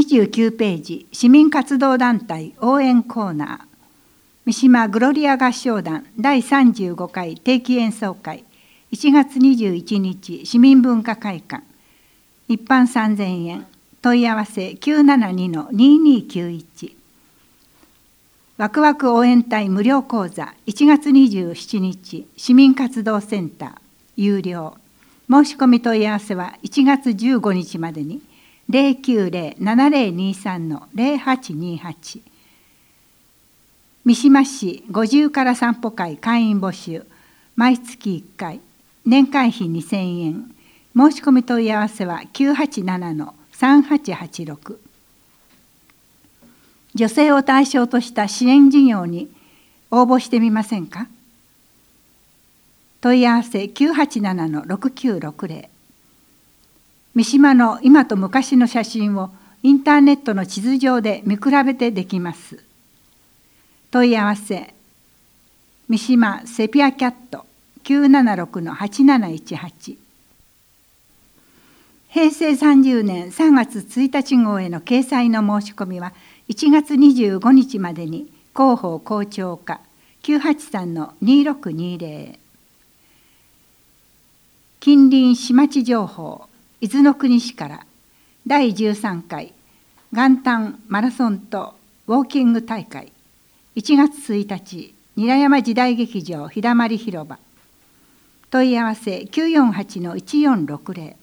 29ページ、市民活動団体応援コーナー。三島グロリア合唱団第35回定期演奏会、1月21日市民文化会館。一般3000円。問い合わせ 972-2291。ワクワク応援隊無料講座1月27日市民活動センター有料。申し込み問い合わせは1月15日までに 090-7023-0828。三島市50から散歩会会員募集。毎月1回。年会費2000円。申し込み問い合わせは987-3886。女性を対象とした支援事業に応募してみませんか。問い合わせ 987-6960。三島の今と昔の写真をインターネットの地図上で見比べてできます。問い合わせ三島セピアキャット 976-8718。平成30年3月1日号への掲載の申し込みは1月25日までに広報校長課 983-2620。近隣市町情報伊豆の国市から第13回元旦マラソンとウォーキング大会1月1日韮山時代劇場日だまり広場。問い合わせ 948-1460。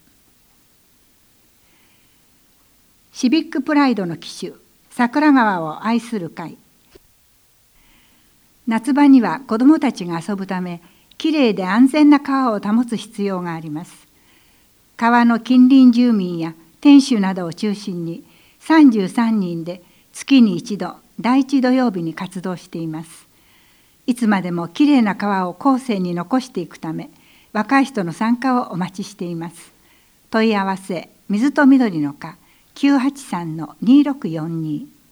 シビックプライドの旗手桜川を愛する会。夏場には子どもたちが遊ぶためきれいで安全な川を保つ必要があります。川の近隣住民や店主などを中心に33人で月に一度第1土曜日に活動しています。いつまでもきれいな川を後世に残していくため若い人の参加をお待ちしています。問い合わせ水と緑の課 983-2642。